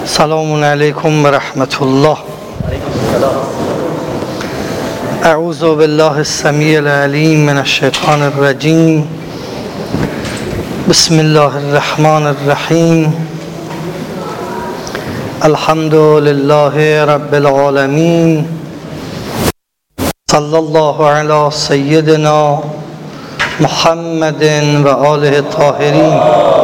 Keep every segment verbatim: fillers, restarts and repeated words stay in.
سلام علیکم و رحمت الله. اعوذ بالله السمیع العلیم من الشیطان الرجیم. بسم الله الرحمن الرحیم. الحمد لله رب العالمین. صلی الله علی سیدنا محمد و آله الطاهرین.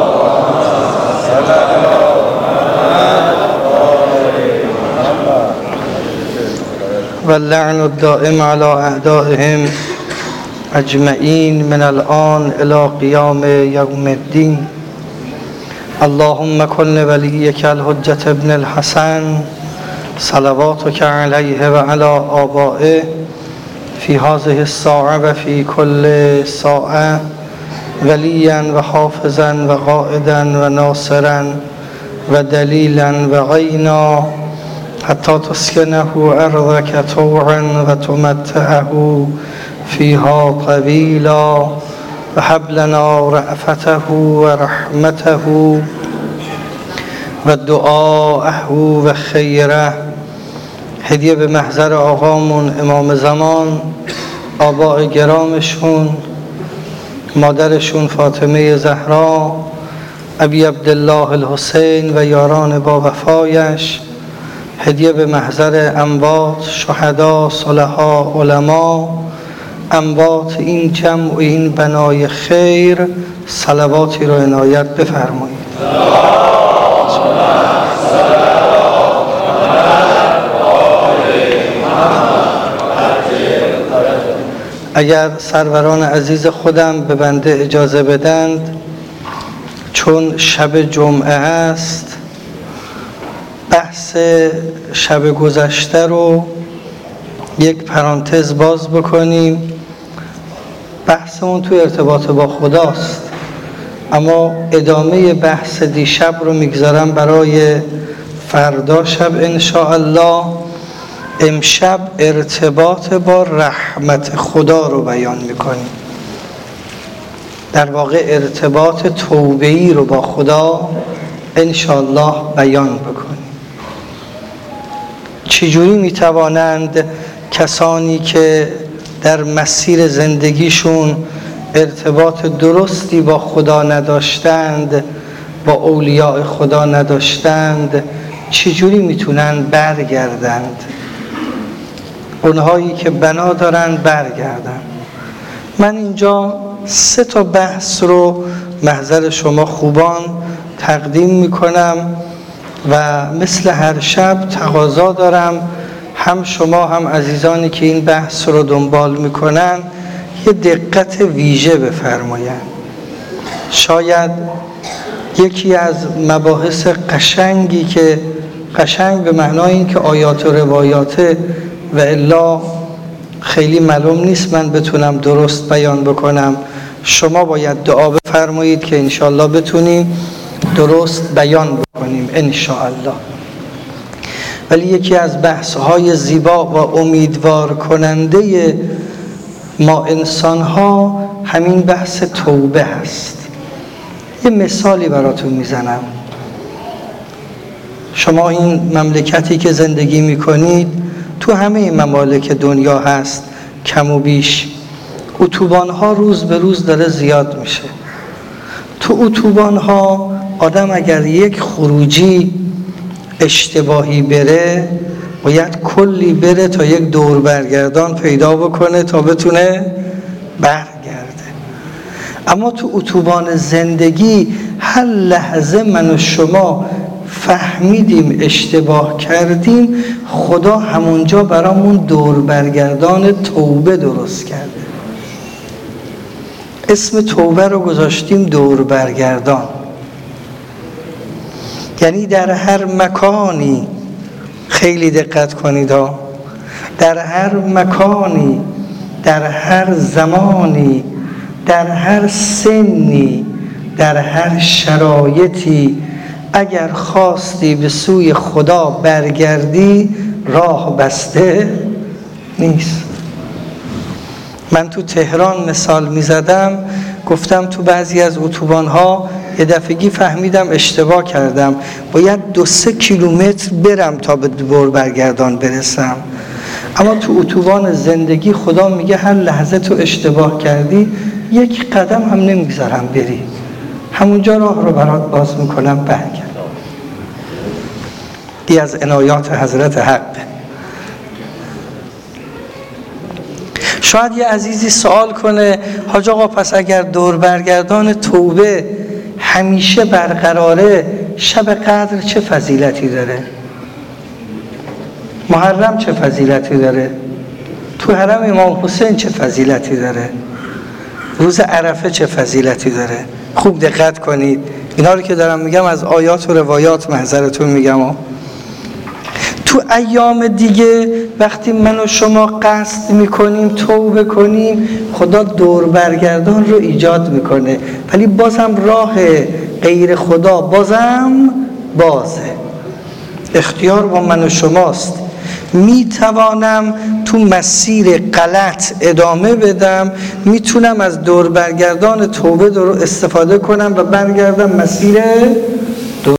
واللعن الدائم على أعدائهم أجمعين من الآن إلى قيام يوم الدين. اللهم كن لوليك الحجة ابن الحسن صلواتك عليه وعلى آبائه في هذه الساعة وفي كل ساعة وليا وحافظا وقائدا وناصرا ودليلا وعينا حتى تسكنه أرضك طوعا وتمتعه فيها طويلا وهب لنا رأفته ورحمته ودعاءه وخيره. هدیه به محضر آقامون امام زمان، آباء گرامشون، مادرشون فاطمه زهرا، ابی عبدالله الحسین و یاران با وفایش. هدیه به محضر اموات، شهدا، صلحا، علما، اموات این جمع و این بنای خیر صلواتی رو عنایت بفرمایید. اگر سروران عزیز خودم به بنده اجازه بدند، چون شب جمعه است، بحث شب گذشته رو یک پرانتز باز بکنیم. بحثمون توی ارتباط با خداست، اما ادامه بحث دیشب رو میگذارم برای فردا شب انشاءالله. امشب ارتباط با رحمت خدا رو بیان میکنیم، در واقع ارتباط توبه‌ای رو با خدا انشاءالله بیان بکنیم. چجوری میتوانند کسانی که در مسیر زندگیشون ارتباط درستی با خدا نداشتند، با اولیاء خدا نداشتند، چجوری میتونن برگردند؟ اونهایی که بنا دارن برگردن. من اینجا سه تا بحث رو محضر شما خوبان تقدیم میکنم و مثل هر شب تقاضا دارم هم شما هم عزیزانی که این بحث رو دنبال میکنن یه دقت ویژه بفرمایند. شاید یکی از مباحث قشنگی که قشنگ به معنای این که آیات و روایاته و الا خیلی معلوم نیست من بتونم درست بیان بکنم، شما باید دعا بفرمایید که انشاءالله بتونیم درست بیان بکنیم انشاءالله. ولی یکی از بحث‌های زیبا و امیدوار کننده ما انسان‌ها همین بحث توبه هست. یه مثالی براتون میزنم. شما این مملکتی که زندگی میکنید تو همه ممالک دنیا هست، کم و بیش اتوبان‌ها روز به روز داره زیاد میشه. تو اتوبان‌ها آدم اگر یک خروجی اشتباهی بره باید کلی بره تا یک دور برگردان پیدا بکنه تا بتونه برگرده. اما تو اتوبان زندگی هر لحظه من و شما فهمیدیم اشتباه کردیم، خدا همونجا برامون دور برگردان توبه درست کرده. اسم توبه رو گذاشتیم دور برگردان. یعنی در هر مکانی، خیلی دقت کنید ها، در هر مکانی، در هر زمانی، در هر سنی، در هر شرایطی اگر خواستی به سوی خدا برگردی راه بسته نیست. من تو تهران مثال می زدم، گفتم تو بعضی از اتوبان‌ها یه دفعگی فهمیدم اشتباه کردم، باید دو سه کیلومتر برم تا به دور برگردان برسم. اما تو اتوبان زندگی خدا میگه هر لحظه تو اشتباه کردی یک قدم هم نمیگذارم بری، همونجا راه رو برات باز میکنم، برگرد. دی از عنایات حضرت حق. شاید یه عزیزی سوال کنه حاج آقا پس اگر دور برگردان توبه همیشه برقراره، شب قدر چه فضیلتی داره؟ محرم چه فضیلتی داره؟ تو حرم امام حسین چه فضیلتی داره؟ روز عرفه چه فضیلتی داره؟ خوب دقت کنید، اینا رو که دارم میگم از آیات و روایات محضرتون میگم ها. تو ایام دیگه وقتی من و شما قصد میکنیم توبه کنیم، خدا دور برگردان رو ایجاد میکنه، ولی بازم راه غیر خدا بازم بازه. اختیار با من و شماست. میتوانم تو مسیر غلط ادامه بدم، میتونم از دور برگردان توبه رو استفاده کنم و برگردم مسیر دور.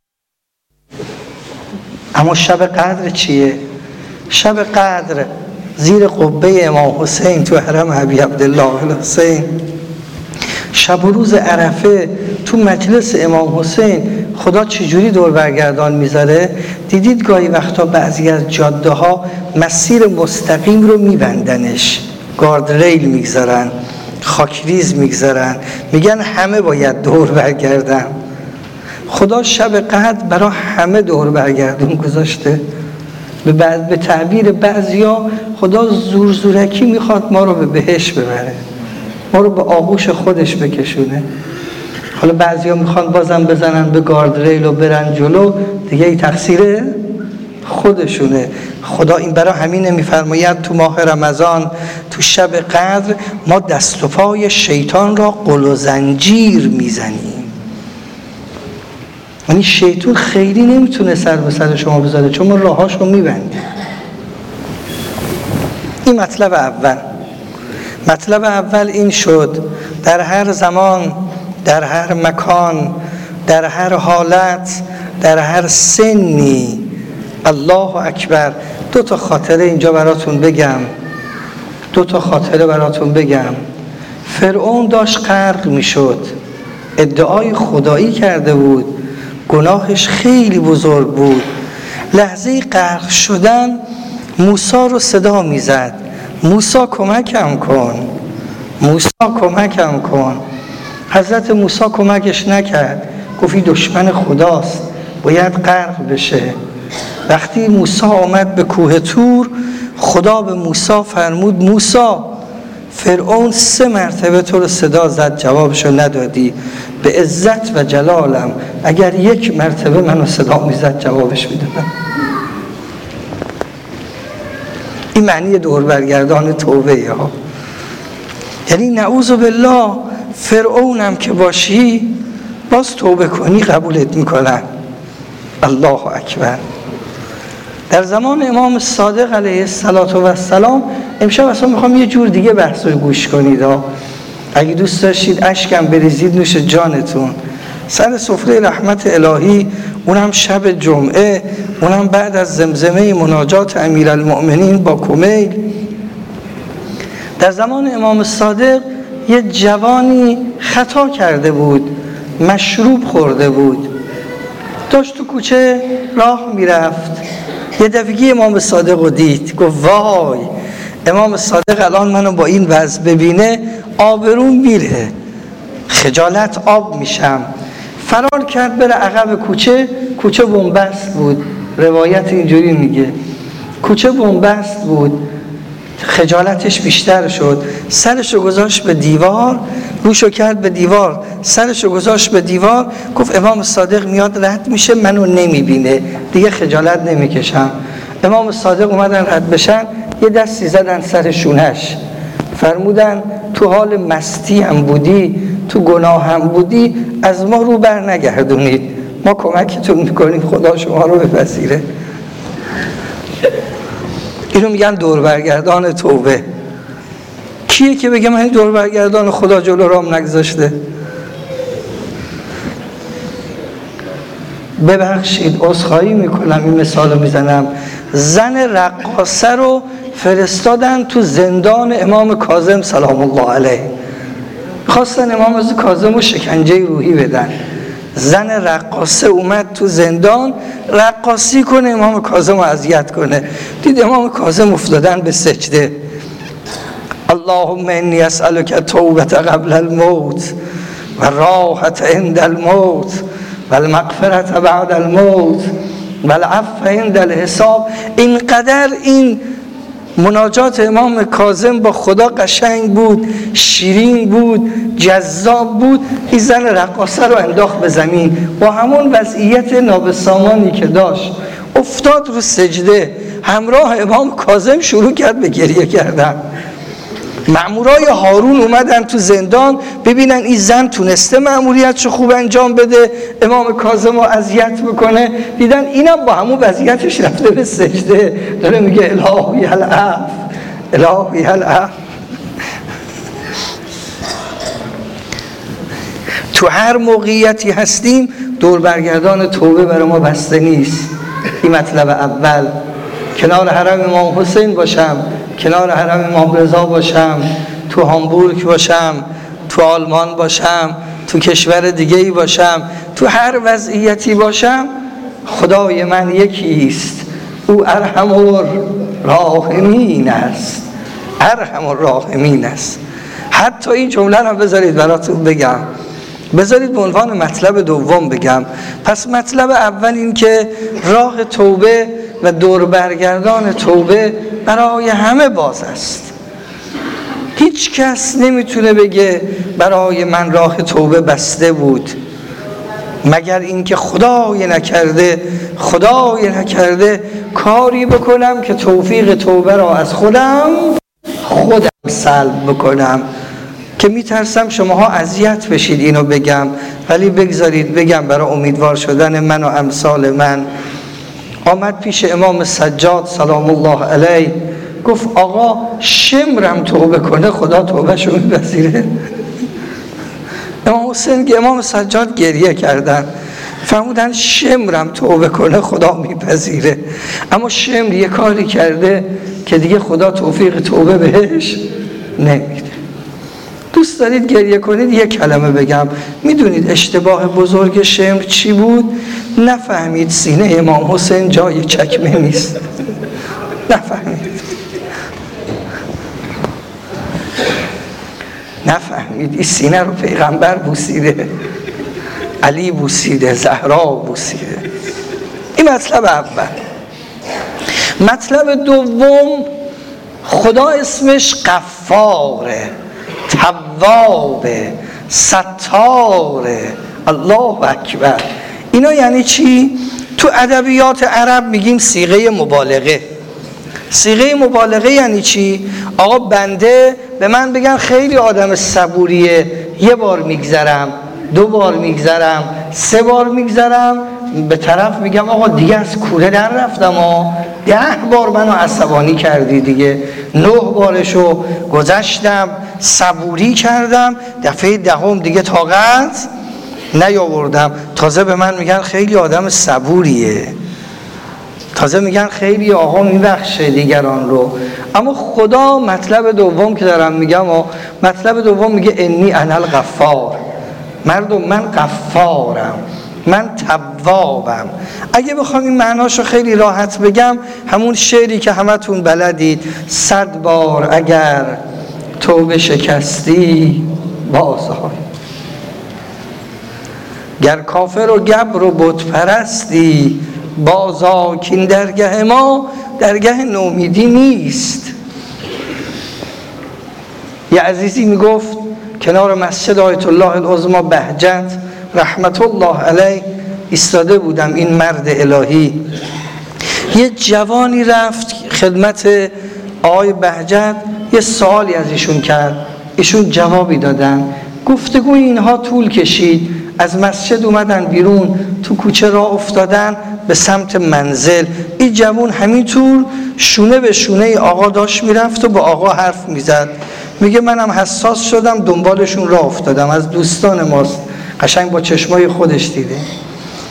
اما شب قدر چیه؟ شب قدر زیر قبه امام حسین تو حرم ابی عبدالله الحسین، شب و روز عرفه تو مجلس امام حسین خدا چجوری دور برگردان میذاره؟ دیدید گاهی وقتا بعضی از جاده ها مسیر مستقیم رو میبندنش، گارد ریل میگذارن، خاکریز میگذارن، میگن همه باید دور برگردن. خدا شب قدر برای همه دور برگردون گذاشته. به بعد به تعبیر بعضیا خدا زور زورکی میخواد ما رو به بهشت ببره، ما رو به آغوش خودش بکشونه. حالا بعضیا میخوان بازم بزنن به گارد ریل و برن جلو، دیگه ای تقصیر خودشونه. خدا این برای همینه میفرماید تو ماه رمضان تو شب قدر ما دست و پای شیطان را قل و زنجیر میزنیم. یعنی شیطان خیلی نمیتونه سر به سر شما بذاره چون ما راهاشو میبندیم. این مطلب اول. مطلب اول این شد در هر زمان، در هر مکان، در هر حالت، در هر سنی، الله اکبر. دو تا خاطره اینجا براتون بگم دو تا خاطره براتون بگم. فرعون داشت غرق میشد، ادعای خدایی کرده بود، گناهش خیلی بزرگ بود. لحظه غرق شدن موسی رو صدا میزد، موسی کمکم کن، موسی کمکم کن. حضرت موسی کمکش نکرد، گفت این دشمن خداست باید غرق بشه. وقتی موسی آمد به کوه طور، خدا به موسی فرمود موسی فرعون سه مرتبه تو رو صدا زد جوابشو ندادی، به عزت و جلالم اگر یک مرتبه منو صدا میزد جوابش میدادم. این معنی دور برگردان توبه ها. یعنی نعوذ بالله فرعونم که باشی باز توبه کنی قبولت میکنن. الله اکبر. در زمان امام صادق علیه السلام، امشب اصلا میخوام یه جور دیگه بحث رو گوش کنید ها. اگه دوست داشتید اشکم بریزید نوش جانتون. سر سفره رحمت الهی، اونم شب جمعه، اونم بعد از زمزمه مناجات امیرالمؤمنین با کمیل. در زمان امام صادق یه جوانی خطا کرده بود، مشروب خورده بود، داشت تو کوچه راه میرفت. یه دفعه امام صادق رو دید، گفت وای امام صادق الان منو با این وضع ببینه آبروم میره، خجالت آب میشم. فرار کرد بره عقب کوچه. کوچه بنبست بود، روایت اینجوری میگه کوچه بنبست بود، خجالتش بیشتر شد. سرشو گذاشت به دیوار، روشو کرد به دیوار، سرشو گذاشت به دیوار، گفت امام صادق میاد رد میشه منو نمیبینه دیگه خجالت نمیکشم. امام صادق اومدن رد بشن، یه دستی زدن سر شونش، فرمودن تو حال مستی هم بودی، تو گناه هم بودی، از ما رو بر نگردونید، ما کمکتون میکنیم خدا شما رو بپذیره. اینو میگن دور برگردان توبه. کیه که بگه من دور برگردان خدا جلو رام نگذاشته؟ ببخشید عذرخواهی میکنم این مثال رو میزنم، زن رقاصه رو فرستادن تو زندان امام کاظم سلام الله علیه، خواستن امام کاظم رو شکنجه روحی بدن. زن رقاصه اومد تو زندان رقاصی کنه امام کاظم رو اذیت کنه، دید امام کاظم افتادن به سجده، اللهم انی اسألک توبة قبل الموت و راحت عند الموت و المغفرت بعد الموت و العفو عند الحساب. اینقدر این مناجات امام کاظم با خدا قشنگ بود، شیرین بود، جذاب بود. این زن رقاصه رو انداخت به زمین با همون وضعیت نابسامانی که داشت، افتاد رو سجده، همراه امام کاظم شروع کرد به گریه کردن. مأمورای هارون اومدن تو زندان ببینن این زن تونسته مأموریتشو خوب انجام بده، امام کاظم رو اذیت بکنه، دیدن اینم با همون وضعیتش رفته به سجده داره میگه الهی العفو الهی العفو. تو هر موقعیتی هستیم دور برگردان توبه برای ما بسته نیست. این مطلب اول. کنار حرم امام حسین باشم، کنار حرم امام رضا باشم، تو هامبورگ باشم، تو آلمان باشم، تو کشور دیگه ای باشم، تو هر وضعیتی باشم خدای من یکیست، او ارحم الراحمین است، ارحم الراحمین است. حتی این جمله رو بذارید براتون بگم، بذارید به عنوان مطلب دوم بگم. پس مطلب اول این که راه توبه و دور برگردان توبه برای همه باز است. هیچ کس نمیتونه بگه برای من راه توبه بسته بود، مگر اینکه خدای نکرده خدای نکرده کاری بکنم که توفیق توبه را از خودم خودم سلب بکنم، که میترسم شماها اذیت بشید اینو بگم، ولی بگذارید بگم برای امیدوار شدن من و امثال من. آمد پیش امام سجاد سلام الله علیه، گفت آقا شمرم توبه کنه خدا توبهشو میپذیره؟ امام حسین که امام سجاد گریه کردن، فرمودن شمرم توبه کنه خدا میپذیره، اما شمر یه کاری کرده که دیگه خدا توفیق توبه بهش نمیده. دوست دارید گریه کنید یه کلمه بگم، میدونید اشتباه بزرگ شمر چی بود؟ نفهمید سینه امام حسین جای چکمه نیست. نفهمید نفهمید این سینه رو پیغمبر بوسیده، علی بوسیده، زهرا بوسیده. این مطلب اول. مطلب دوم، خدا اسمش غفاره، توابه، ستاره، الله اکبر. اینا یعنی چی؟ تو ادبیات عرب میگیم صیغه مبالغه. صیغه مبالغه یعنی چی؟ آقا بنده به من بگن خیلی آدم صبوریه، یه بار میگذرم، دو بار میگذرم، سه بار میگذرم، به طرف میگم آقا دیگه از کوره در رفتم ها، ده بار منو عصبانی کردی دیگه، نه بارشو گذشتم، صبوری کردم، دفعه دهم دیگه طاقت نیاوردم. تازه به من میگن خیلی آدم صبوریه، تازه میگن خیلی آقا میبخشه دیگران رو. اما خدا مطلب دوم که دارم میگم و مطلب دوم میگه انی انا الغفار، مردم من غفارم، من توابم. اگه بخوام این معناشو خیلی راحت بگم، همون شعری که همتون بلدید، صد بار اگر توبه شکستی بازآی، گر کافر و گبر و بت پرستی بازآ، کاین درگه ما درگه نومیدی نیست. یه عزیزی میگفت کنار مسجد آیت الله العظمی بهجت رحمت الله علیه ایستاده بودم، این مرد الهی، یه جوانی رفت خدمت آقای بهجت، یه سوالی از ایشون کرد، ایشون جوابی دادن. گفتگوی اینها طول کشید، از مسجد اومدن بیرون، تو کوچه راه افتادن به سمت منزل. این جوان همینطور شونه به شونه آقا داشت میرفت و با آقا حرف میزد. میگه منم حساس شدم دنبالشون راه افتادم، از دوستان ماست، قشنگ با چشمای خودش دیده.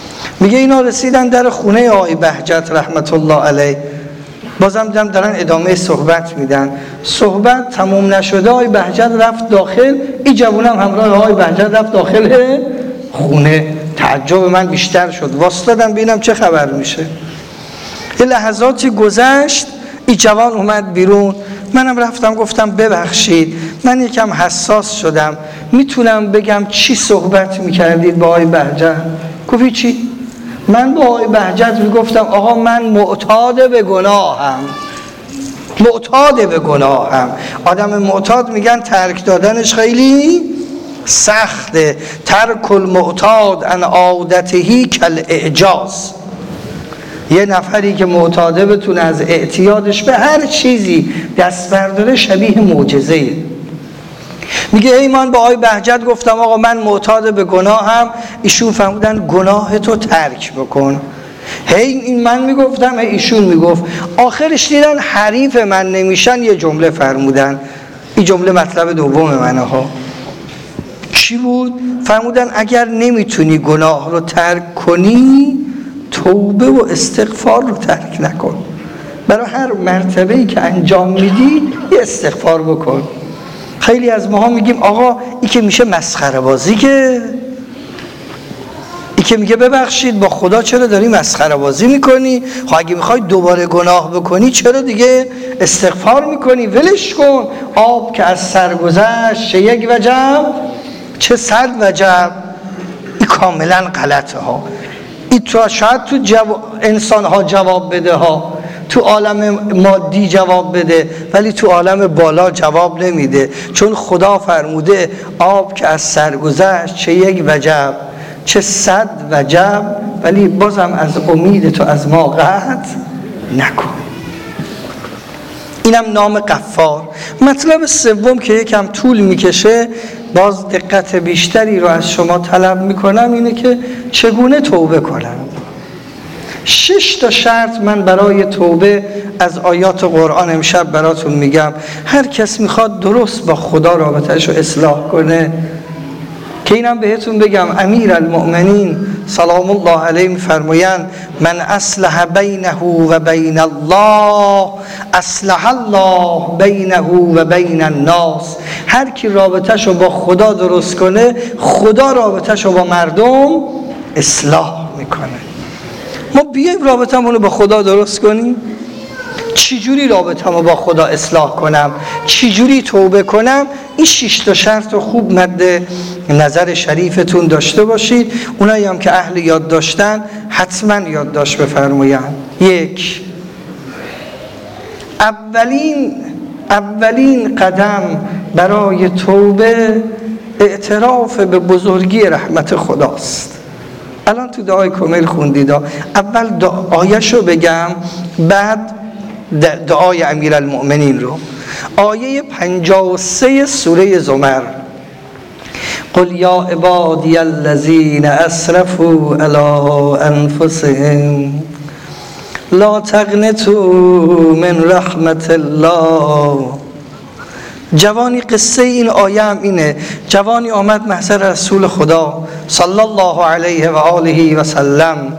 میگه اینا رسیدن در خونه آقای بهجت رحمت الله علیه، بازم دیدم دارن ادامه صحبت میدن. صحبت تموم نشده آقای بهجت رفت داخل، این جوونم همراه آقای بهجت رفت داخل خونه. تعجب من بیشتر شد، واسطادم ببینم چه خبر میشه. یه لحظاتی گذشت، این جوان اومد بیرون، منم رفتم گفتم ببخشید من یکم حساس شدم، میتونم بگم چی صحبت میکردید با آقای بهجت؟ گفتی چی؟ من با آقای بهجت میگفتم آقا من معتاد به گناهم، معتاد به گناهم. آدم معتاد میگن ترک دادنش خیلی سخته. ترک المعتاد عن عادته کالاعجاز. یه نفری که معتاده بتونه از اعتیادش به هر چیزی دست برداره شبیه معجزه‌ایه. میگه ای من با آقای بهجت گفتم آقا من معتاد به گناهم، ایشون فرمودن گناه تو ترک بکن. هی این من میگفتم هی ایشون میگفت، آخرش دیدن حریف من نمیشن، یه جمله فرمودن، این جمله مطلب دوم منه ها. چی بود؟ فرمودن اگر نمیتونی گناه رو ترک کنی، توبه و استغفار رو ترک نکن. برای هر مرتبه‌ای که انجام میدی یه استغفار بکن. خیلی از ماها میگیم آقا ای که میشه مسخره بازی، که ای که میگه ببخشید با خدا چرا داری مسخره بازی میکنی؟ خب اگه میخوای دوباره گناه بکنی چرا دیگه استغفار میکنی؟ ولش کن. آب که از سر گذشت چه یک وجب چه صد وجب. این کاملا غلطه ها. این تو شاید تو جو... انسان ها جواب بده ها، تو عالم مادی جواب بده، ولی تو عالم بالا جواب نمیده. چون خدا فرموده آب که از سر گذشت چه یک وجب چه صد وجب، ولی بازم از امید تو از ما قطع نکن. اینم نام غفار. مطلب سوم که یکم طول میکشه، باز دقت بیشتری رو از شما طلب میکنم، اینه که چگونه توبه کنم. شش تا شرط من برای توبه از آیات قرآن امشب براتون میگم. هر کس میخواد درست با خدا رابطه‌اش رو اصلاح کنه، که اینم بهتون بگم امیر المؤمنین سلام الله علیه میفرمایند من اصلح بینه و بین الله اصلح الله بینه و بین الناس. هر کی رابطه‌اش رو با خدا درست کنه، خدا رابطه‌اش رو با مردم اصلاح میکنه. ما بیایم رابطمون رو با خدا درست کنیم. چجوری رابطمو با خدا اصلاح کنم؟ چجوری توبه کنم؟ این شش تا شرط رو خوب مد نظر شریفتون داشته باشید. اونایی هم که اهل یاد داشتن حتما یادداشت بفرمایند. یک، اولین اولین قدم برای توبه اعتراف به بزرگی رحمت خداست. الان تو دعای کمیل خوندید، اول آیه‌شو بگم بعد دعای امیرالمؤمنین رو. آیه پنجاه و سه سوره زمر، قل یا عبادی الذین اسرفوا علی انفسهم لا تقنطوا من رحمت الله. جوانی قصه این آیه هم اینه، جوانی آمد محضر رسول خدا صلی الله علیه و آله و سلم،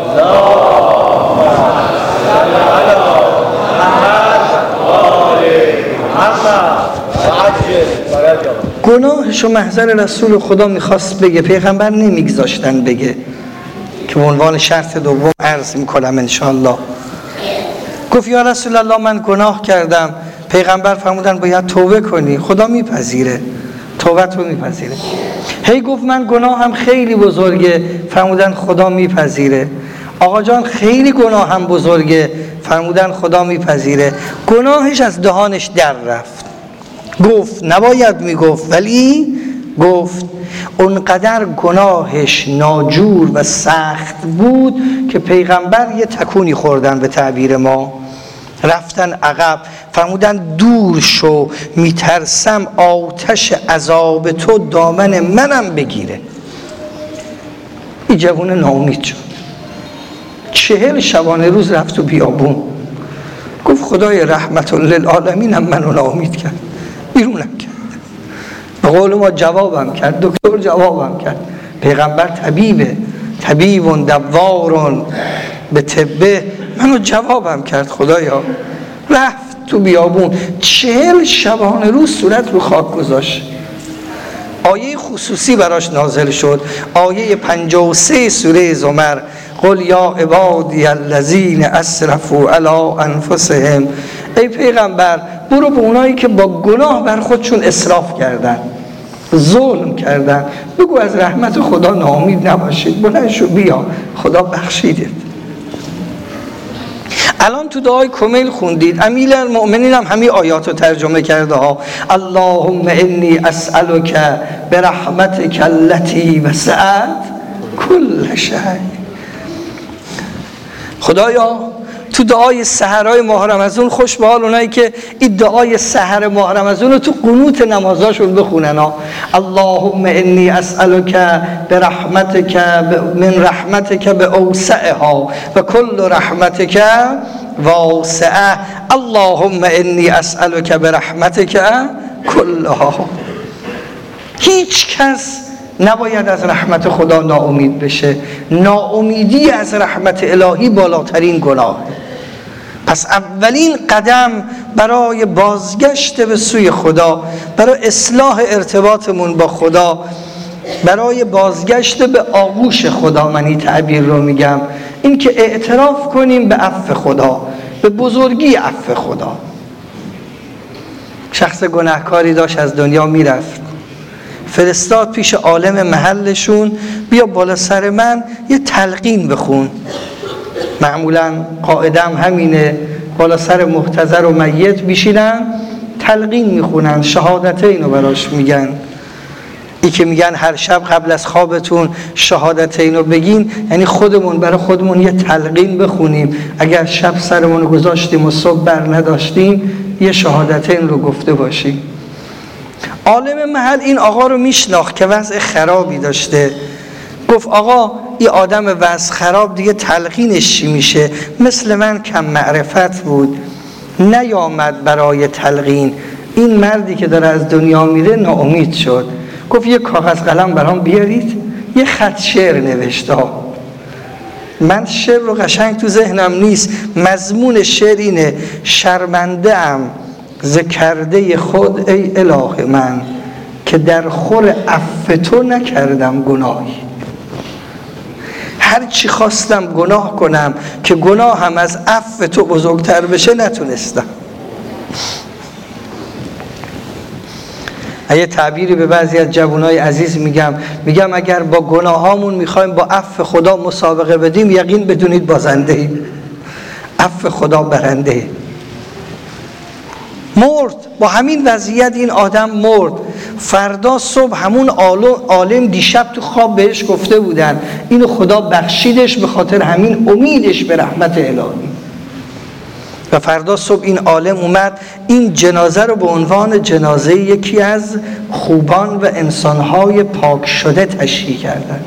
گناهشو محضر رسول خدا میخواست بگه، پیغمبر نمیگذاشتن بگه، که به عنوان شرط دوم عرض میکنم انشاءالله. گفت یا رسول الله من گناه کردم. پیغمبر فرمودن باید توبه کنی، خدا میپذیره، توبت رو میپذیره. هی گفت من گناهم خیلی بزرگه، فرمودن خدا میپذیره. آقا جان خیلی گناهم بزرگه، فرمودن خدا میپذیره. گناهش از دهانش در رفت، گفت نباید میگفت ولی گفت. اونقدر گناهش ناجور و سخت بود که پیغمبر یه تکونی خوردن به تعبیر ما، رفتن عقب، فرمودن دور شو، میترسم آتش عذاب تو دامن منم بگیره. این جوان ناامید شد، چهل شبانه روز رفت تو بیابون، گفت خدای رحمت للعالمین هم منو ناامید کرد، بیرونم کرد. به قول ما جوابم کرد، دکتر جوابم کرد. پیغمبر طبیبه، طبیب دوار به طبه. منو جوابم کرد خدایا. رفت تو بیابون چهل شبانه روز صورت رو خاک گذاشت. آیه خصوصی براش نازل شد، آیه پنجاه و سه سوره زمر، قل یا عبادی الذین اسرفوا علی انفسهم. ای پیغمبر برو به اونایی که با گناه بر خودشون اسراف کردن، ظلم کردن، بگو از رحمت خدا ناامید نباشید، بلند شو بیا، خدا بخشیدت. الان تو دعای کمیل خوندید، امیر المؤمنین هم همین آیات رو ترجمه کرده ها. اللهم انی اسألک برحمتک التي وسعت کل شیء. خدایا تو دعای سحرهای ماه رمضان خوش به حال اونایی که این دعای سحر ماه رمضان رو تو قنوت نمازاشون بخونن ها. اللهم انی اسألک برحمتک من رحمتک باوسعها و کل رحمتک واسعه. اللهم انی اسألک برحمتک کلها. هیچ کس نباید از رحمت خدا ناامید بشه. ناامیدی از رحمت الهی بالاترین گناه. پس اولین قدم برای بازگشت به سوی خدا، برای اصلاح ارتباطمون با خدا، برای بازگشت به آغوش خدا، من این تعبیر رو میگم، این که اعتراف کنیم به عفو خدا، به بزرگی عفو خدا. شخص گناهکاری داشت از دنیا میرفت، فرستاد پیش عالم محلشون، بیا بالا سر من یه تلقین بخون. معمولا قاعدم همینه، بالا سر محتضر و میت بیشینن تلقین میخونن، شهادتین رو براش میگن. ای که میگن هر شب قبل از خوابتون شهادتین رو بگین، یعنی خودمون برای خودمون یه تلقین بخونیم. اگر شب سرمون رو گذاشتیم و صبح بر نداشتیم یه شهادتین رو گفته باشیم. عالم محل این آقا رو میشناخت که وضع خرابی داشته. گفت آقا این آدم وضع خراب دیگه تلقینش چی میشه؟ مثل من کم معرفت بود، نیامد برای تلقین. این مردی که داره از دنیا میره ناامید شد. گفت یه کاغذ قلم برام بیارید. یه خط شعر نوشته. من شعر رو قشنگ تو ذهنم نیست، مضمون شعر اینه: شرمنده ام ز کرده خود ای اله من، که در خور عفو تو نکردم گناهی. هر چی خواستم گناه کنم که گناه هم از عفو تو بزرگتر بشه نتونستم. یه تعبیری به بعضی از جوانای عزیز میگم، میگم اگر با گناهامون میخوایم با عفو خدا مسابقه بدیم، یقین بدونید بازنده ایم. عفو خدا برنده ایم. مرد، با همین وضعیت این آدم مرد. فردا صبح همون عالم دیشب تو خواب بهش گفته بودن اینو خدا بخشیدش، به خاطر همین امیدش به رحمت الهی. و فردا صبح این عالم اومد این جنازه رو به عنوان جنازه یکی از خوبان و انسانهای پاک شده تشییع کردن.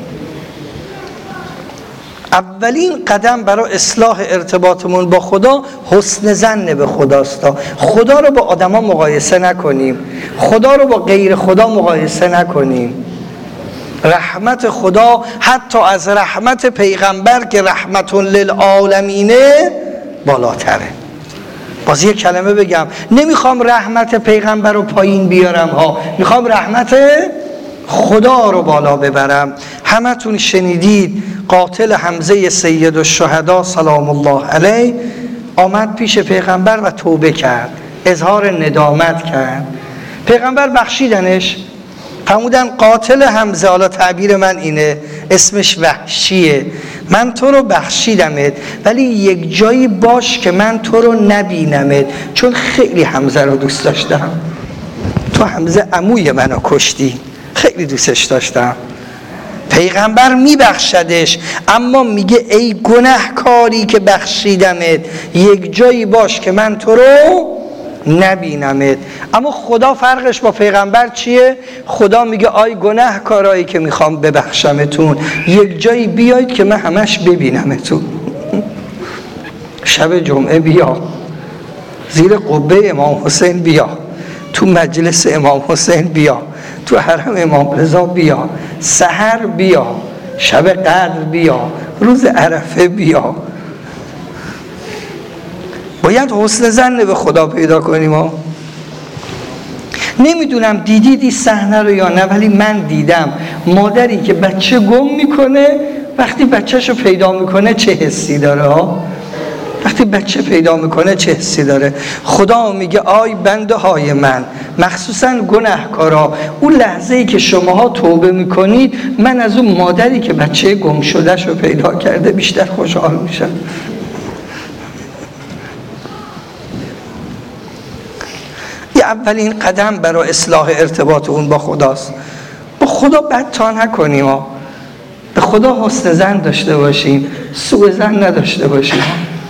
اولین قدم برای اصلاح ارتباطمون با خدا حسن ظن به خداست. خدا رو با آدما مقایسه نکنیم، خدا رو با غیر خدا مقایسه نکنیم. رحمت خدا حتی از رحمت پیغمبر که رحمت للعالمینه بالاتره. باز یک کلمه بگم، نمیخوام رحمت پیغمبر رو پایین بیارم ها، میخوام رحمت خدا رو بالا ببرم. همتون شنیدید قاتل حمزه سید الشهدا سلام الله علیه آمد پیش پیغمبر و توبه کرد، اظهار ندامت کرد. پیغمبر بخشیدنش. فرمودن قاتل حمزه، حالا تعبیر من اینه، اسمش وحشیه، من تو رو بخشیدمت ولی یک جایی باش که من تو رو نبینمت، چون خیلی حمزه رو دوست داشتم. تو حمزه عموی منو کشتی، خیلی دوستش داشتم. پیغمبر میبخشدش، اما میگه ای گناهکاری که بخشیدمت، یک جایی باش که من تو رو نبینمت. اما خدا فرقش با پیغمبر چیه؟ خدا میگه آی گناهکارایی که میخوام ببخشمتون، یک جایی بیاید که من همش ببینمتون. شب جمعه بیا، زیر قبه امام حسین بیا، تو مجلس امام حسین بیا، تو حرم امام رضا بیا، سحر بیا، شب قدر بیا، روز عرفه بیا. باید حسن ظن به خدا پیدا کنیم ها. نمیدونم دیدید این صحنه رو یا نه، ولی من دیدم مادری که بچه گم میکنه وقتی بچه‌شو پیدا میکنه چه حسی داره ها. وقتی بچه پیدا میکنه چه حسی داره. خدا میگه آی بنده های من، مخصوصا گناهکارا، اون لحظه ای که شماها توبه میکنید من از اون مادری که بچه گم شده شو پیدا کرده بیشتر خوشحال میشم. یه اولین قدم برای اصلاح ارتباط اون با خداست. با خدا بد تا نکنیم ها. به خدا حسن ظن داشته باشیم، سوء ظن نداشته باشیم.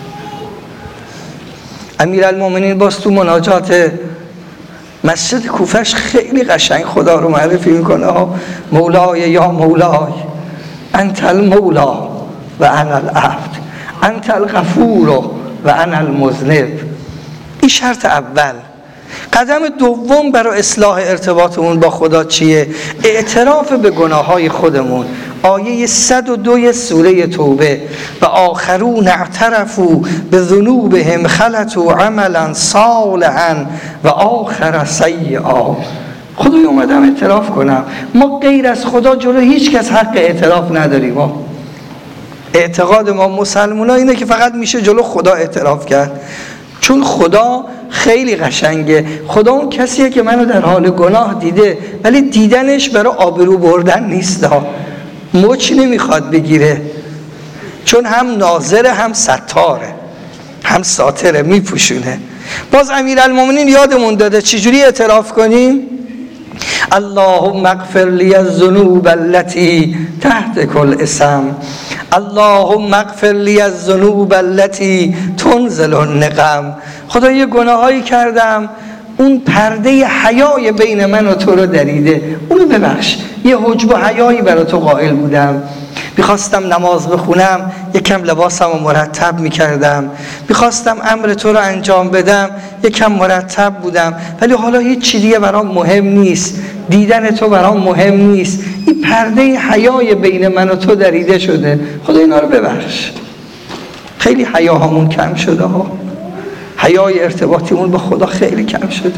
امیرالمومنین باز تو مناجات مسجد کوفهش خیلی قشنگ خدا رو معرفی میکنه ها. مولای یا مولای انت المولا و انا العبد، انت الغفور و انا المذنب. این شرط اول. قدم دوم برای اصلاح ارتباطمون با خدا چیه؟ اعتراف به گناههای خودمون. آیه صد و دو سوره توبه: و آخرون اعترفوا بذنوبهم خلطوا عملا صالحا و آخر سیئا. خدای اومدم اعتراف کنم ما غیر از خدا جلو هیچ کس حق اعتراف نداریم. ما اعتقاد ما مسلمونا اینه که فقط میشه جلو خدا اعتراف کرد، چون خدا خیلی قشنگه. خدا اون کسیه که منو در حال گناه دیده ولی دیدنش برای آبرو بردن نیست ها. مچ نمیخواد بگیره، چون هم ناظره هم ستاره هم ساتره، میپوشونه. باز امیرالمومنین یادمون داده چجوری اعتراف کنیم؟ اللهم اغفر لی الذنوب التي تحت كل اسم، اللهم اغفر لی الذنوب التي تنزل النقم. خدا یه گناهایی کردم اون پرده حیای بین من و تو رو دریده، اونو ببخش. یه حجب و حیایی برای تو قائل بودم، میخواستم نماز بخونم یکم لباسم رو مرتب میکردم، میخواستم امر تو رو انجام بدم یکم مرتب بودم، ولی حالا هیچ چیزی دیگه برام مهم نیست، دیدن تو برام مهم نیست، این پرده حیای بین من و تو دریده شده. خدا اینا رو ببخش. خیلی حیاهامون کم شده ها. حیای ارتباطیمون با خدا خیلی کم شده.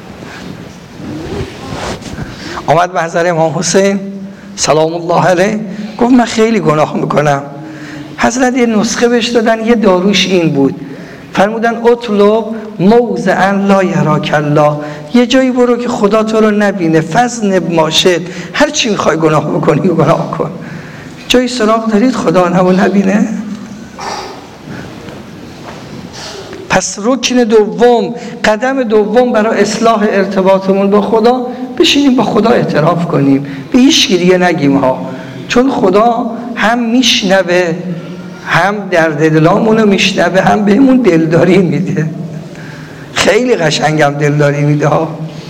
آمد محضر امام حسین سلام الله علیه، گفت من خیلی گناه میکنم. حضرت یه نسخه بهش دادن، یه داروش این بود، فرمودن اطلب موضعا لا یراک الله، یه جایی برو که خدا تو رو نبینه، فذنب ما شئت، هر چی میخوای گناه بکنی و گناه کن. جایی سراغ دارید خدا نمو نبینه؟ پس رکن دوم، قدم دوم برای اصلاح ارتباطمون با خدا، بشینیم با خدا اعتراف کنیم، به هیچ کی دیگه نگیم ها، چون خدا هم میشنوه، هم درد دلامونو میشنوه، هم بهمون دلداری میده. خیلی قشنگم دلداری میده ها.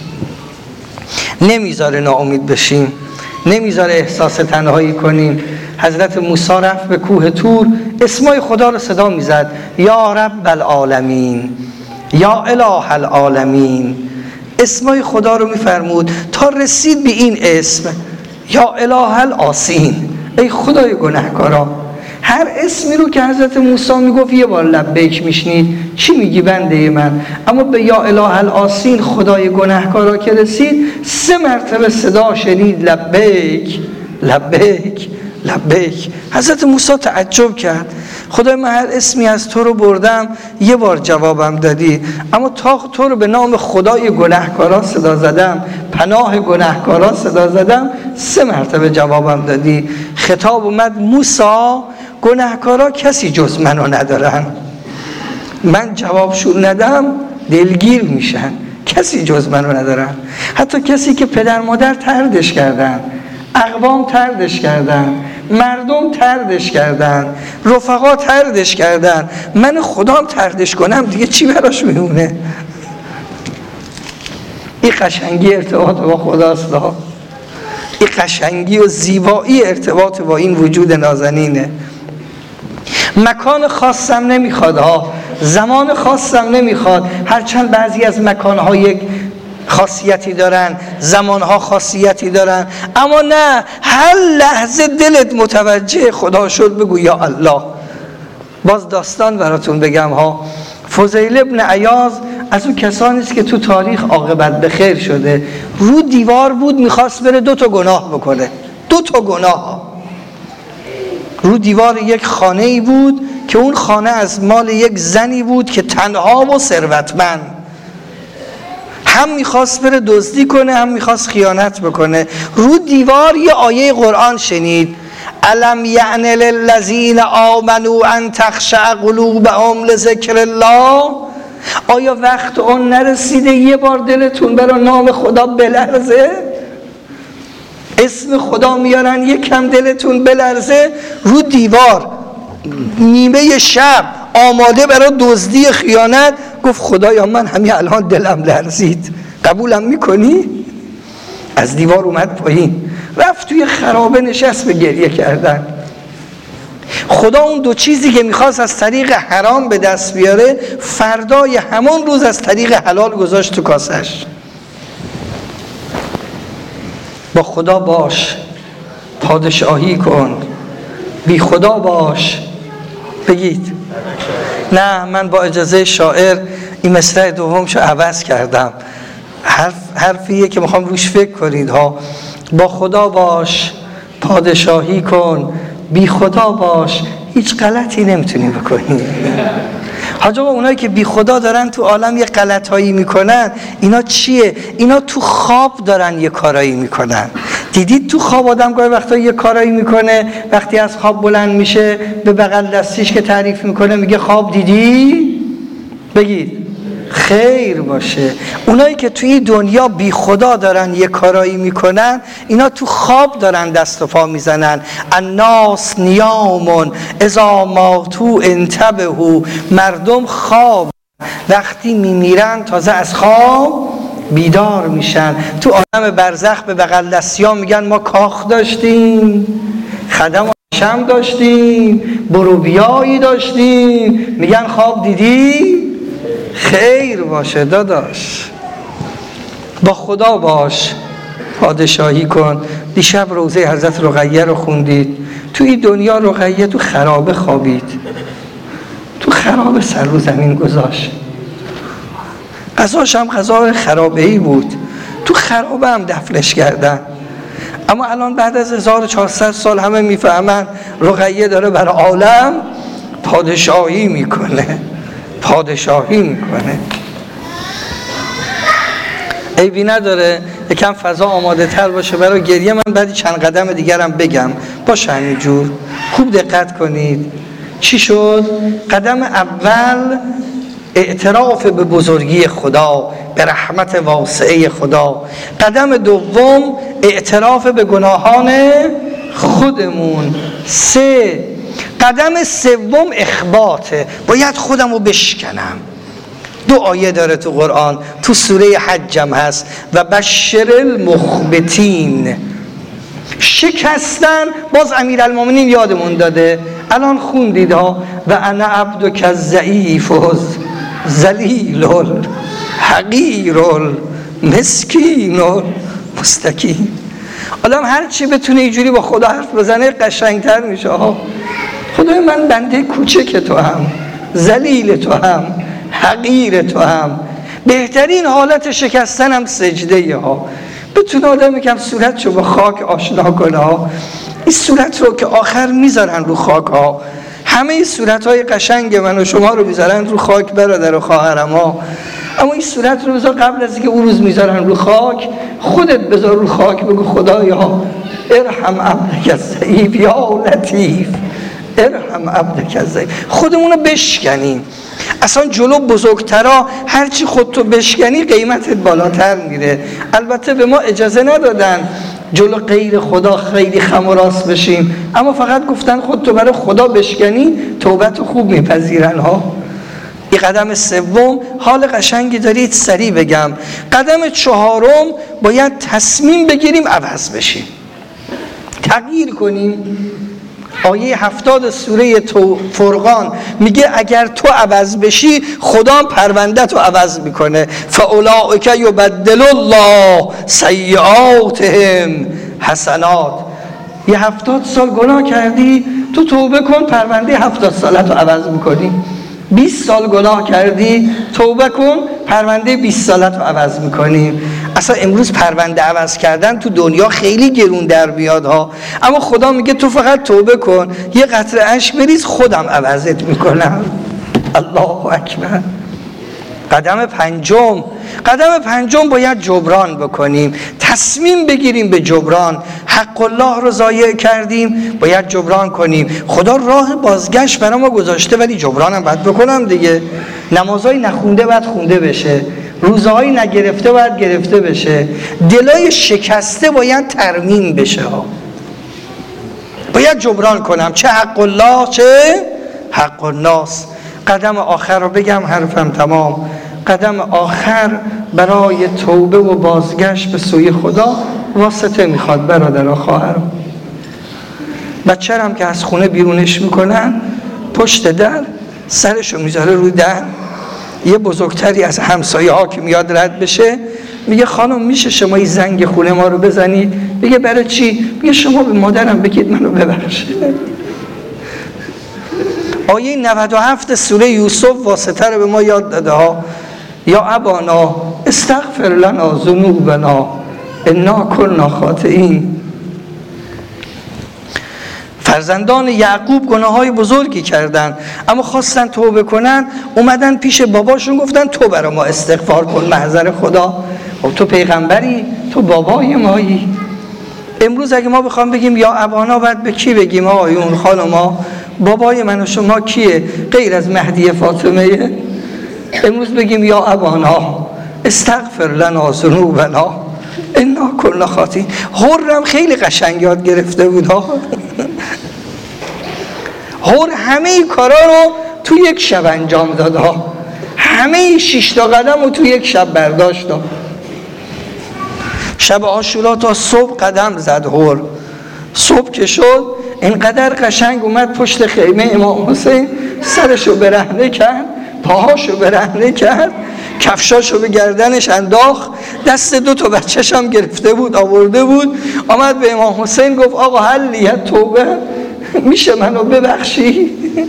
نمیذاره ناامید بشیم، نمیذاره احساس تنهایی کنیم. حضرت موسی رفت به کوه طور، اسمای خدا رو صدا میزد، یا رب العالمین، یا اله العالمین، اسمای خدا رو میفرمود تا رسید به این اسم، یا اله العاصین، ای خدای گناهکارا. هر اسمی رو که حضرت موسی میگفت یه بار لبیک میشنید، چی میگی بنده من؟ اما به یا اله العاصین، خدای گناهکارا که رسید، سه مرتبه صدا شنید، لبیک لبیک لبیک. حضرت موسی تعجب کرد، خدای من هر اسمی از تو رو بردم یه بار جوابم دادی، اما تا تو رو به نام خدای گناهکارا صدا زدم، پناه گناهکارا صدا زدم، سه مرتبه جوابم دادی. خطاب اومد موسی، گناهکارا کسی جز منو ندارن، من جوابشون ندم دلگیر میشن، کسی جز منو ندارن. حتی کسی که پدر مادر طردش کردن، اقوام طردش کردن، مردم طردش کردن، رفقا طردش کردن، من خدام طردش کنم دیگه چی براش میمونه؟ این قشنگی ارتباط با خداست. این قشنگی و زیبایی ارتباط با این وجود نازنینه. مکان خاصم نمیخواد ها، زمان خاصم نمیخواد، هرچند بعضی از مکانها یک خاصیتی دارن، زمانها خاصیتی دارن، اما نه هر لحظه دلت متوجه خدا شد بگو یا الله. باز داستان براتون بگم ها. فضیل ابن عیاض از اون کسانی است که تو تاریخ عاقبت به خیر شده. رو دیوار بود میخواست بره دو تا گناه بکنه، دو تا گناه. رو دیوار یک خانه ای بود که اون خانه از مال یک زنی بود که تنها و ثروتمند، هم میخواست بره دزدی کنه هم میخواست خیانت بکنه. رو دیوار یه آیه قرآن شنید: الم یعن للذین آمنوا ان تخشع قلوبهم لذکر الله. آیا وقت اون نرسیده یه بار دلتون برای نام خدا بلرزه؟ اسم خدا میارن یکم دلتون بلرزه؟ رو دیوار نیمه شب آماده برای دزدی خیانت گفت خدایا من همین الان دلم لرزید، قبولم میکنی؟ از دیوار اومد پایین، رفت توی خرابه نشست به گریه کردن. خدا اون دو چیزی که میخواست از طریق حرام به دست بیاره فردای همون روز از طریق حلال گذاشت تو کاسش. با خدا باش، پادشاهی کن، بی خدا باش. بگید نه من با اجازه شاعر این مصرع دومشو عوض کردم، حرف حرفیه که میخوام روش فکر کنید ها. با خدا باش، پادشاهی کن، بی خدا باش، هیچ غلطی نمیتونی بکنی. حاج آقا اونایی که بی خدا دارن تو عالم یه غلطایی میکنن، اینا چیه؟ اینا تو خواب دارن یه کارایی میکنن. دیدید تو خواب آدم گاهی وقتا یه کارایی میکنه، وقتی از خواب بلند میشه به بغل دستیش که تعریف میکنه میگه خواب دیدی؟ بگید خیر باشه. اونایی که توی دنیا بی خدا دارن یه کارایی میکنن، اینا تو خواب دارن دست و پا میزنن. الناس نیامون اذا ماتوا انتبهوا. مردم خواب وقتی میمیرن تازه از خواب بیدار میشن. تو عالم برزخ به بغل دستیان میگن ما کاخ داشتیم، خدم و شم داشتیم، بروبیایی داشتیم، میگن خواب دیدی؟ خیر باشه داداش، با خدا باش، پادشاهی کن. دیشب روزه حضرت رقیه رو خوندید. تو این دنیا رقیه تو خرابه خوابید، تو خرابه سر رو زمین گذاشت. غذاش هم غذا خرابه‌ای بود، تو خرابه هم دفنش کردن. اما الان بعد از هزار و چهارصد سال همه میفهمن رقیه داره بر عالم پادشاهی میکنه، پادشاهی میکنه. عیبی نداره یکم فضا آماده تر باشه برای گریه. من بعدی چند قدم دیگرم بگم باشه همینجور. خوب دقت کنید چی شد. قدم اول اعتراف به بزرگی خدا، به رحمت واسعه خدا. قدم دوم اعتراف به گناهان خودمون. سه قدم سوم اخباته، باید خودم رو بشکنم. دو آیه داره تو قرآن، تو سوره حجم هست: و بشر المخبتین. شکستن. باز امیرالمومنین یادمون داده، الان خوندید ها: و انا عبدک الضعیف ذلیل حقیر مسکین مستکین. آدم هر چی بتونه اینجوری با خدا حرف بزنه قشنگتر میشه ها. خدای من بنده کوچک تو هم، ذلیل تو هم، حقیر تو هم. بهترین حالت شکستنم سجده ها. بتونه آدم یکم صورتشو با خاک آشنا کنه ها. این صورت رو که آخر میذارن رو خاک ها، همه این صورت های قشنگ من و شما رو میذارن رو خاک برادر و خواهرم ها. اما این صورت رو بذار قبل از اینکه اون روز میذارن رو خاک، خودت بذار رو خاک، بگو خدایا ارحم عبدک الضعیف یا لطیف ارحم عبدک الضعیف. خودمونو بشکنیم. اصلا جلو بزرگترا هرچی خودتو بشکنی قیمتت بالاتر میره. البته به ما اجازه ندادن جلو غیر خدا خیلی خم و راست بشیم، اما فقط گفتن خودتو برای خدا بشکنی توبتو خوب میپذیرن ها. این قدم سوم. حال قشنگی دارید سریع بگم. قدم چهارم باید تصمیم بگیریم عوض بشیم، تغییر کنیم. آیه هفتاد سوره تو فرقان میگه اگر تو عوض بشی خدا پرونده تو عوض میکنه. فاولئک یبدل الله سیئاتهم حسنات. یه هفتاد سال گناه کردی، تو توبه کن پرونده هفتاد سالت رو عوض میکنی. بیست سال گناه کردی، توبه کن پرونده بیست سالت رو عوض میکنی. اصلا امروز پرونده عوض کردن تو دنیا خیلی گرون در بیاد ها، اما خدا میگه تو فقط توبه کن، یه قطره اشک بریز، خودم عوضت میکنم. الله اکبر. قدم پنجم، قدم پنجم باید جبران بکنیم، تصمیم بگیریم به جبران. حق الله رو ضایع کردیم، باید جبران کنیم. خدا راه بازگشت برای ما گذاشته، ولی جبرانم باید بکنم دیگه. نمازهای نخونده باید خونده بشه، روزهایی نگرفته باید گرفته بشه، دلای شکسته باید ترمیم بشه ها. باید جبران کنم، چه حق الله چه حق الناس. قدم آخر رو بگم حرفم تمام. قدم آخر برای توبه و بازگشت به سوی خدا واسطه میخواد برادر خواهرم. بچه هم که از خونه بیرونش میکنن، پشت در سرشو میذاره روی در، یه بزرگتری از همسایه ها که میاد رد بشه میگه خانم میشه شما این زنگ خونه ما رو بزنید؟ میگه برای چی؟ میگه شما به مادرم بگید منو ببخشه. آیه نود و هفت سوره یوسف واسطه رو به ما یاد داده ها. یا ابانا استغفر لنا ذنوبنا انا کنا خاطئین. فرزندان یعقوب گناههای بزرگی کردن، اما خواستن توبه کنن، اومدن پیش باباشون گفتن تو برای ما استغفار کن محضر خدا. و تو پیغمبری، تو بابای مایی. امروز اگه ما بخوام بگیم یا ابانا، باید به کی بگیم آقایون خانما؟ بابای من و شما کیه غیر از مهدی فاطمه؟ امروز بگیم یا ابانا استغفر لنا ذنوبنا انا کنا خاطئین. حرم خیلی قشنگ یاد گرفته بود ها. حر همه کارا رو تو یک شب انجام داد ها، همه شش تا قدم رو تو یک شب برداشت ها. شب عاشورا تا صبح قدم زد حر. صبح که شد اینقدر قشنگ اومد پشت خیمه امام حسین، سرشو برهنه کرد، پاهاشو برهنه کرد، کفشاشو به گردنش انداخت، دست دو تا بچه‌ش هم گرفته بود آورده بود، آمد به امام حسین گفت آقا حلیت توبه، میشه منو ببخشی؟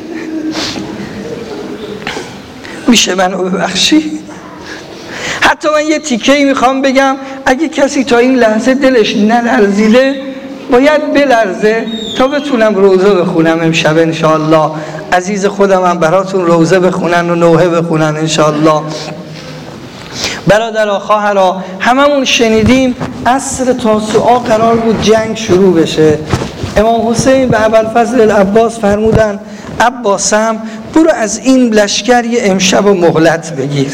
میشه منو ببخشی؟ حتی من یه تیکه‌ای میخوام بگم، اگه کسی تا این لحظه دلش نلرزیده باید بلرزه تا بتونم روزه بخونم امشب انشاءالله. عزیز خودم هم براتون روزه بخونن و نوحه بخونن انشاءالله. برادر خواهرها، هممون شنیدیم عصر تاسوعا قرار بود جنگ شروع بشه. امام حسین به ابوالفضل العباس فرمودن عباسم برو از این لشکر یه امشب و مهلت بگیر.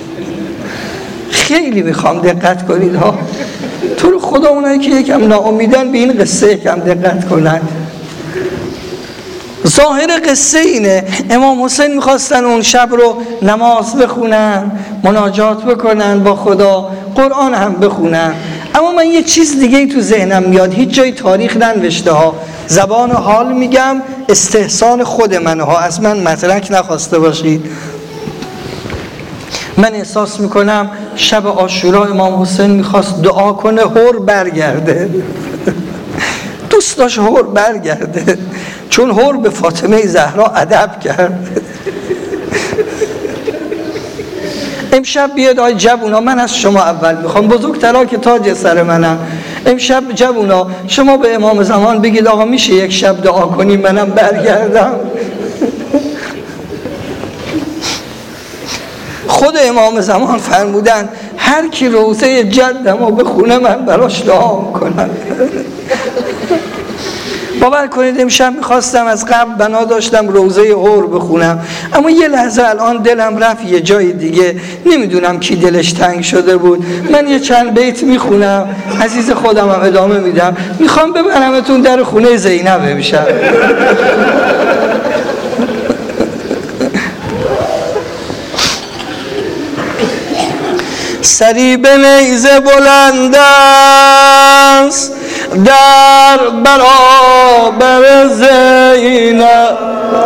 خیلی میخوام دقت کنید ها، تو رو خدا اونایی که یکم ناامیدن به این قصه یکم دقت کنن. ظاهر قصه اینه امام حسین میخواستن اون شب رو نماز بخونن، مناجات بکنن با خدا، قرآن هم بخونن. اما من یه چیز دیگه ای تو ذهنم میاد، هیچ جای تاریخ ننوشته ها، زبان حال میگم، استحسان خود من ها، از من مدرک نخواسته باشید. من احساس میکنم شب عاشورا امام حسین میخواست دعا کنه حر برگرده. دوست داشت حر برگرده، چون حر به فاطمه زهرا ادب کرد. امشب بیاد آی جوونا، من از شما اول میخوام، بزرگترها که تاج سر منم، امشب جوونا شما به امام زمان بگید آقا میشه یک شب دعا کنی منم برگردم. خود امام زمان فرمودن هر کی روزه جدمو بخونه من براش دعا میکنم. باور کنید امشب میخواستم، از قبل بنا داشتم روزه حر بخونم، اما یه لحظه الان دلم رفت یه جای دیگه، نمیدونم کی دلش تنگ شده بود. من یه چند بیت میخونم، عزیز خودم هم ادامه میدم. میخوام ببرمتون در خونه زینب امشب. سری به نیزه بلند است در برابر زینب.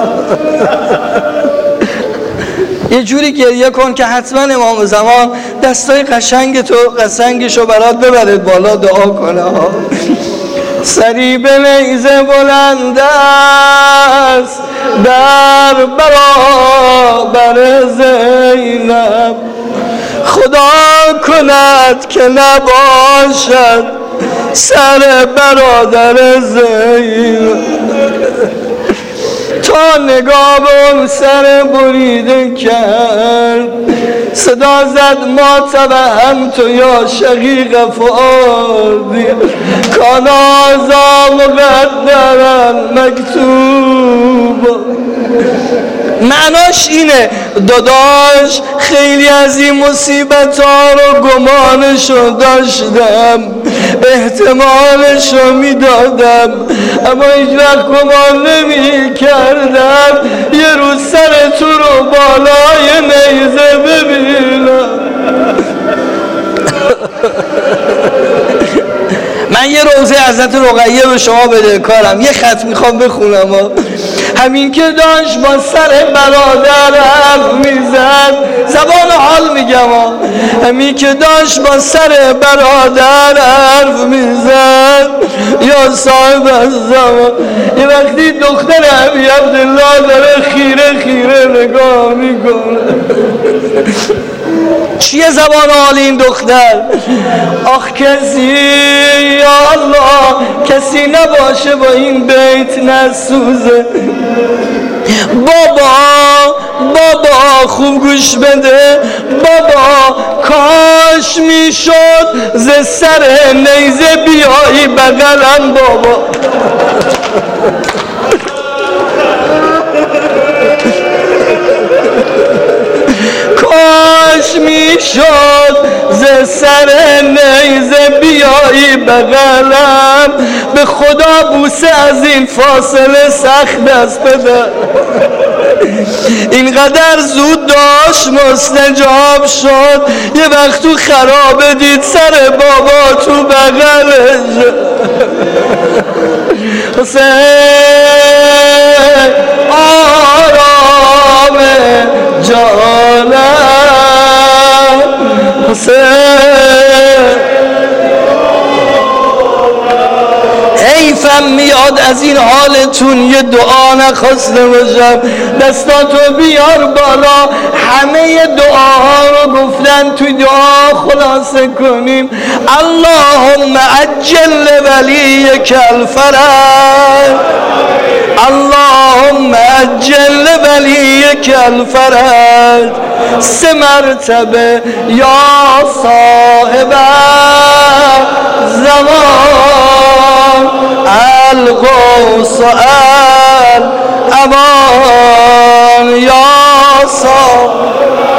یه جوری گریه کن که حتما امام زمان دستای قشنگ تو قشنگشو برات ببرد بالا دعا کنه. سری به نیزه بلند است در برابر زینب، خدا کند که نباشد سر برادر زینب. تا نگاه به اون سر بریده کرد، صدا زد ما توهم تو یا شقیق فؤادی، کان هذا مقدرا مکتوب. معناش اینه داداش خیلی از این مصیبت ها رو گمانشو داشتم، احتمالشو میدادم، اما هیچ وقت گمان نمی کردم یه روز سر تو رو بالای نیزه ببینم. من یه روزه حضرت رقیه به شما بده کارم، یه خط میخوام بخونم ها. همین که داشت با سر برادر حرف میزد، زبان حال میگم ها، همین که داشت با سر برادر حرف میزد یا صاحب الزمان، یه وقتی دختر ابی عبدالله داره خیره خیره نگاه میکنه. چیه زبان حال این دختر؟ آخ کسی یا الله کسی نباشه با این بیت نسوزه. بابا بابا خوب گوش بده، بابا کاش میشد ز سر نیزه بیایی بغلم بابا. کاش میشد ز سر نیزه بیایی بغلم، به خدا بوسه از این فاصله سخت است پدر. اینقدر زود داشت مستجاب شد، یه وقت تو خرابه دید سر بابا تو بغلش. حسین آرام جانم، حسین حیفم میاد از این حالتون یه دعا نخواسته باشم. دستاتو بیار بالا، همه دعاها رو گفتن، توی دعا خلاصه کنیم. اللهم عجل ولیک الفرج، اللهم عجل ولیک الفرج. سه مرتبه یا صاحب زمان الغوث الامان، یا صاحب